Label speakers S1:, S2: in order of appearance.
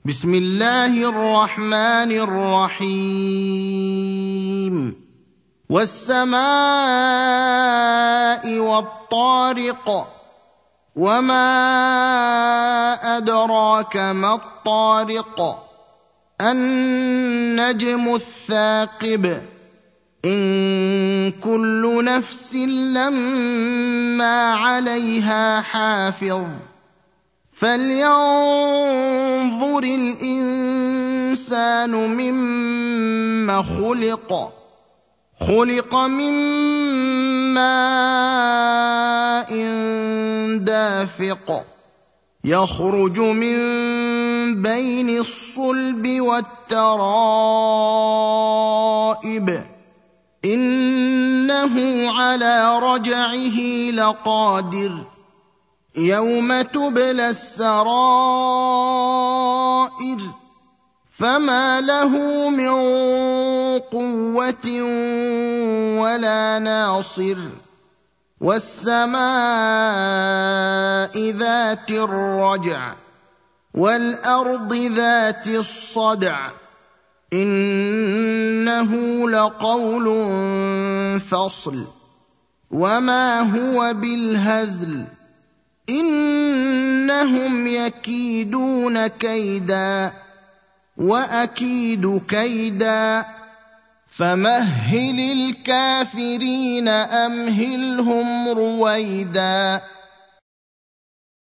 S1: بسم الله الرحمن الرحيم والسماء والطارق وما أدراك ما الطارق النجم الثاقب إن كل نفس لما عليها حافظ فلينظر الإنسان مما خلق من ماء دافق يخرج من بين الصلب والترائب إنه على رجعه لقادر يوم تبلى السرائر فما له من قوة ولا ناصر والسماء ذات الرجع والأرض ذات الصدع إنه لقول فصل وما هو بالهزل إنهم يكيدون كيدا وأكيد كيدا فمهل الكافرين أمهلهم رويدا